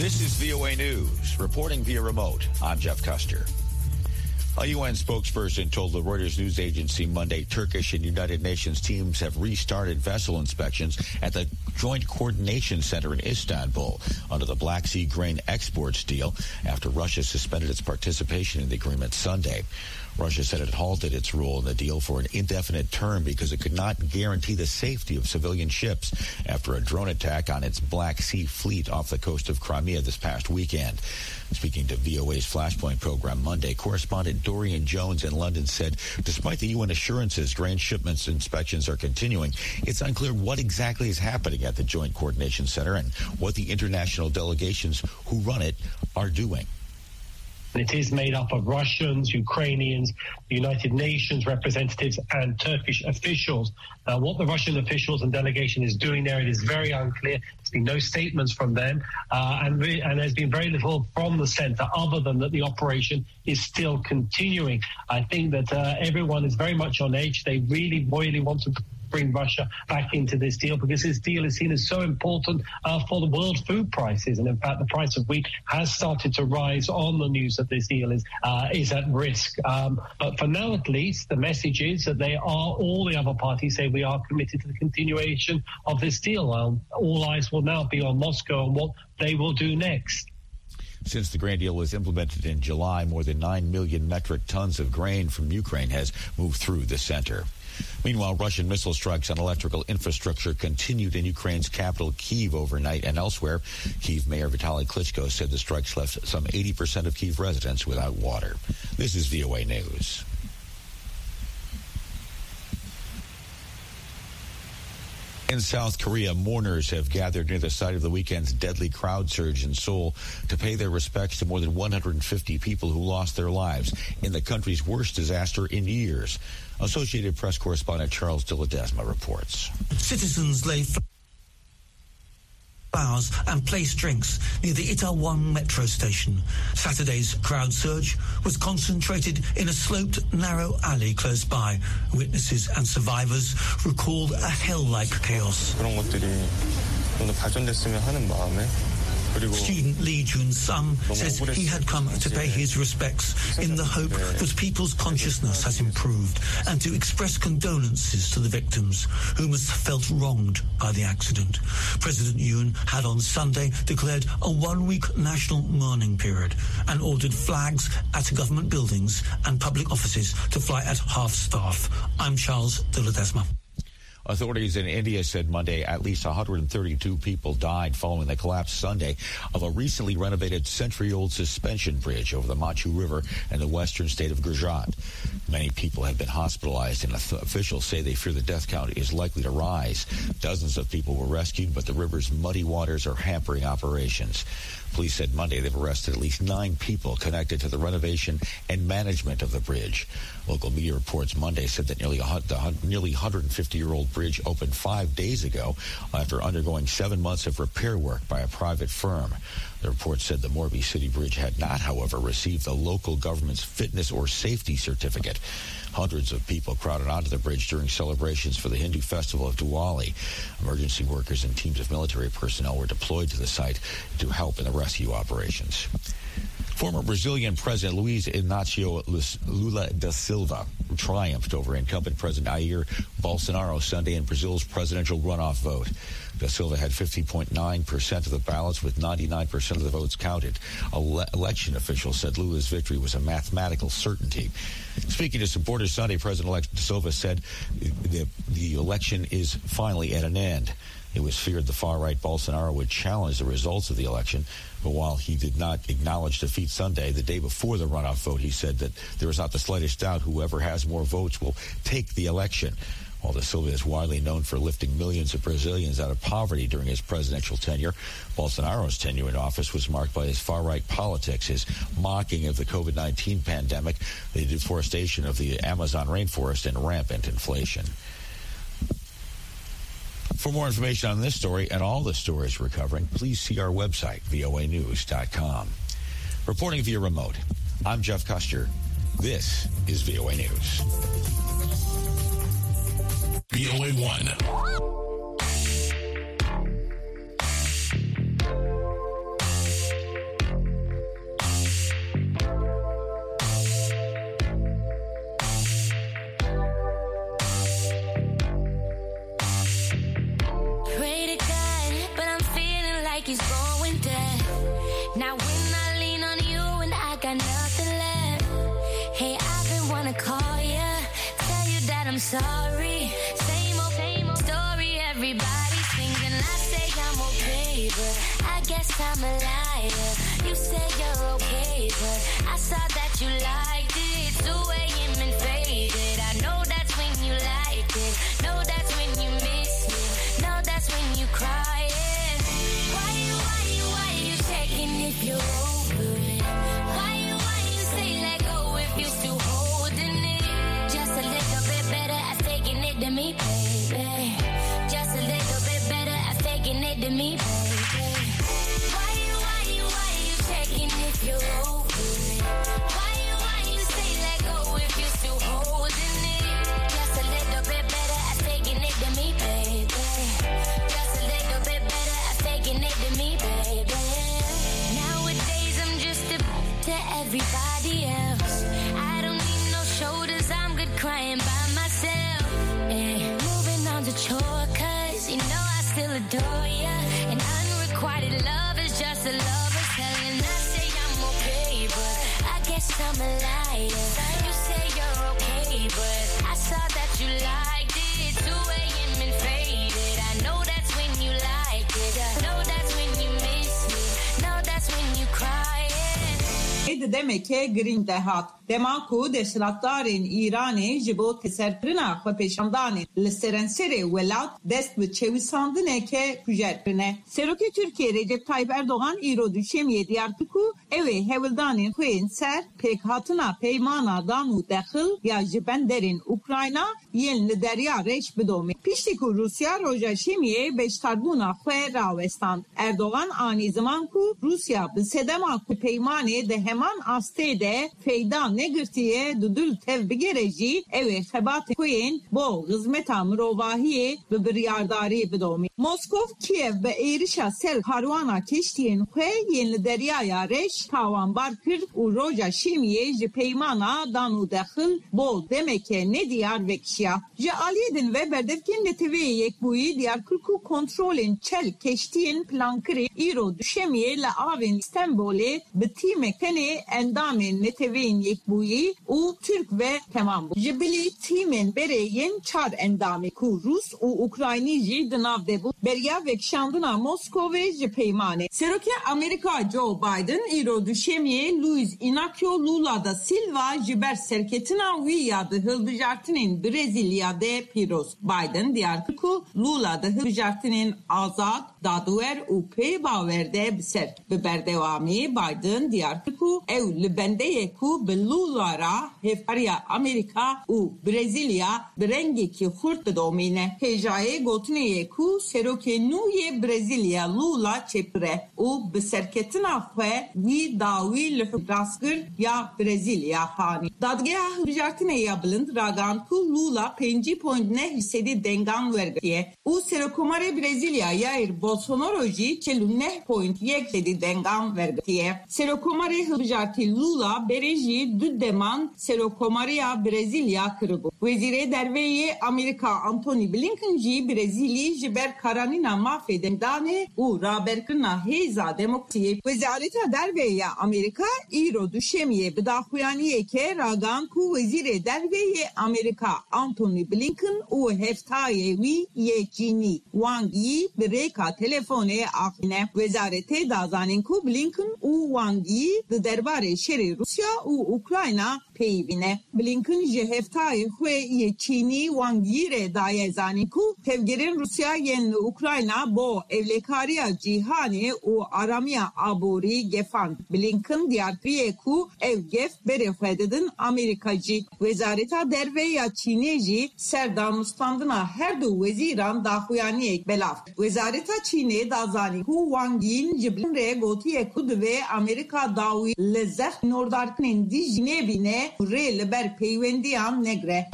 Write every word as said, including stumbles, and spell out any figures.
This is V O A News. Reporting via remote, I'm Jeff Custer. A U N spokesperson told the Reuters news agency Monday Turkish and United Nations teams have restarted vessel inspections at the Joint Coordination Center in Istanbul under the Black Sea grain exports deal after Russia suspended its participation in the agreement Sunday. Russia said it halted its role in the deal for an indefinite term because it could not guarantee the safety of civilian ships after a drone attack on its Black Sea fleet off the coast of Crimea this past weekend. Speaking to V O A's Flashpoint program Monday, correspondent Dorian Jones in London said despite the U N assurances grain shipments inspections are continuing, it's unclear what exactly is happening at the Joint Coordination Center and what the international delegations who run it are doing. It is made up of Russians, Ukrainians, United Nations representatives, and Turkish officials. Now, what the Russian officials and delegation is doing there, it is very unclear. There's been no statements from them, uh, and, re- and there's been very little from the center other than that the operation is still continuing. I think that uh, everyone is very much on edge. They really, really want to bring Russia back into this deal because this deal is seen as so important uh, for the world food prices. And in fact, the price of wheat has started to rise on the news that this deal is uh, is at risk. Um, but for now, at least, the message is that they are, all the other parties say we are committed to the continuation of this deal. Um, all eyes will now be on Moscow and what they will do next. Since the grain deal was implemented in July, more than nine million metric tons of grain from Ukraine has moved through the center. Meanwhile, Russian missile strikes on electrical infrastructure continued in Ukraine's capital, Kyiv, overnight and elsewhere. Kyiv Mayor Vitaly Klitschko said the strikes left some eighty percent of Kyiv residents without water. This is V O A News. In South Korea, mourners have gathered near the site of the weekend's deadly crowd surge in Seoul to pay their respects to more than one hundred fifty people who lost their lives in the country's worst disaster in years. Associated Press correspondent Charles de Ledesma reports. Citizens lay flowers and placed drinks near the Itaewon metro station. Saturday's crowd surge was concentrated in a sloped, narrow alley close by. Witnesses and survivors recalled a hell-like chaos. 그런 것들이 좀 더 발전됐으면 하는 마음에 Student Lee Jun-sung says he had come to pay his respects in the hope that people's consciousness has improved and to express condolences to the victims who must have felt wronged by the accident. President Yoon had on Sunday declared a one-week national mourning period and ordered flags at government buildings and public offices to fly at half-staff. I'm Charles de Ledesma. Authorities in India said Monday at least one hundred thirty-two people died following the collapse Sunday of a recently renovated century-old suspension bridge over the Machu River in the western state of Gujarat. Many people have been hospitalized, and officials say they fear the death count is likely to rise. Dozens of people were rescued, but the river's muddy waters are hampering operations. Police said Monday they've arrested at least nine people connected to the renovation and management of the bridge. Local media reports Monday said that nearly a, the nearly one hundred fifty-year-old bridge opened five days ago after undergoing seven months of repair work by a private firm. The report said the Morbi City Bridge had not, however, received the local government's fitness or safety certificate. Hundreds of people crowded onto the bridge during celebrations for the Hindu festival of Diwali. Emergency workers and teams of military personnel were deployed to the site to help in the rescue operations. Former Brazilian President Luiz Inácio Lula da Silva triumphed over incumbent President Jair Bolsonaro Sunday in Brazil's presidential runoff vote. Da Silva had fifty point nine percent of the ballots with ninety-nine percent of the votes counted. Ele- election officials said Lula's victory was a mathematical certainty. Speaking to supporters Sunday, President-elect Da Silva said the, the election is finally at an end. It was feared the far-right Bolsonaro would challenge the results of the election, but while he did not acknowledge defeat Sunday, the day before the runoff vote, he said that there is not the slightest doubt whoever has more votes will take the election. While Da Silva is widely known for lifting millions of Brazilians out of poverty during his presidential tenure, Bolsonaro's tenure in office was marked by his far-right politics, his mocking of the COVID nineteen pandemic, the deforestation of the Amazon rainforest, and rampant inflation. For more information on this story and all the stories we're covering, please see our website, V O A news dot com. Reporting via remote, I'm Jeff Custer. This is V O A News. V O A one. I'm sorry. Same old, same old story. Everybody sings and I say I'm okay, but I guess I'm a liar. You say you're okay, but I saw that you liked it. two a.m. and faded. I know that's when you like it. Know that's when you miss me. Know that's when you crying. Why you, why you, why you checking if you're over it? Why you, why you say let go if you still holding it? Just a little bit better at faking it than me, baby. Just a little bit better at faking it than me, baby. Why you, why you, why you checking if you're over it? Why you, why you say let go if you still holding it? Just a little bit better at faking it than me, baby. Just a little bit better at faking it than me, baby. Nowadays I'm just a to everybody else. I don't need no shoulders, I'm good crying by myself. Eh, moving on to chore, cause you know I still adore ya. And unrequited love is just a lover's hell. And I say I'm okay, but I guess I'm a liar. You say you're okay, but I saw that you liked it. two a.m. and faded. I know that's when you like it. Know that's when you miss me. Know that's when you crying. Demek ki green dehat demaku deslatdarin İranê ji bo teserkirina xwe pêşandanê li serenserê welat dest bi çewisandineke kujerkirine. Serokê Tirkiye Recep Tayyip Erdoğan îro duşemiyê diyar kir ku ew ê hewildanên xwe yên ser pêkhatina peymana dan û dexil ya ji benderên Ukrayna yên li derya reş bidome. Piştî ku Rusya roja şemiyê beşdarbûna xwe rawestand. Erdoğan anî ziman ku Rusya bi sedema ku peymanê de heman astê de feyda negirtiye dudul tev bigerejî ew ê xebatê xwe yên bo xizmeta mirovahiyê bi biryardarî bidome. Moskov Kiev bi êrişa ser karwana keştiyên xwe yên li deryaya reş tawanbar kir û roja şemiyê ji peymana dan û dexil bo demeke nediyar vekşiya. Ji aliyê din ve berdevkên li T V'ye yekbûyî diyar kir ku kontrolên çel keştiyên plankirê îro duşemiyê li avên İstanbulê bi tîmek tenê endamên netevên yekbûyî û Türk ve temam bû. Ji bilî tîmên berê yên çar endamê ku Rus û Ukraynî jî di nav de bû. Beriya vekşandina Moskovê ji peymanê. Serokê Amerîka Joe Biden îro duşemiyê Luiz Inácio Lula da Silva ji ber serketina wî ya di hilbijartinên Brezilya'de pîroz. Biden diyar kir ku Lula di hilbijartinên azad, dadwer û pêbawer de bi ser. Bi berdewamî Biden diyar kir ku ew li bendeyê ku bi Lula ra hevkariya Amerîka û Brezilya bi rengekî xurt didomîne. Hêjayê gotineyê ku serokê nû yê Brezilya Lula çêpire û bi serketina xwe wî dawî li rastgir ya Brezilya hanî. Dadgeha hilbijartinê ya bilind ragan ku Lula pêncî point ne hîsedî dengan wergiriye û Serokomarê Brezilya Jair Bolsonaro jî çil û neh point yek sedî dengan wergiriye. Serokomarê hilbijartî Lula berê jî du deman Serokomariya Brezilya kiribû. Wezîrê Derveyê Amerîka Antony Blinken jî Brezilyê ji ber karanîna mafê dendanê û raberkirina hêza demokrasiyê. Wezareta Derveyê ya Amerîka îro duşemiyê bi daxuyaniyeke ragan ku Wezîrê Derveyê Amerîka Antony Blinken û heftayê wî yê Çînî Wang Yi bi rêka telefonê axîne. Wezaretê dazanîn ku Blinken û Wang Yi di derbarê şerê Rusya û Ukrayna peyvîne. Blinken ji heftayê xwe yê Çînî Wang Yi re daye zanîn ku tevgerên Rusya yên li Ukrayna bo evlekariya cîhanê û aramiya aborî gefand. Blinken diyar kiriye ku ev gef berê xwe didin Amerîka jî. Wezareta Derve ya Çînê jî ser danûstandina her du wezîran daxuyaniyek belav. Wezareta Çînê dazanî ku Wang Yi'nin ji Blinken re gotiye ku divê Amerîka dawî li zex nordarkinên dijî nebîne rê li ber peywendiyan negre.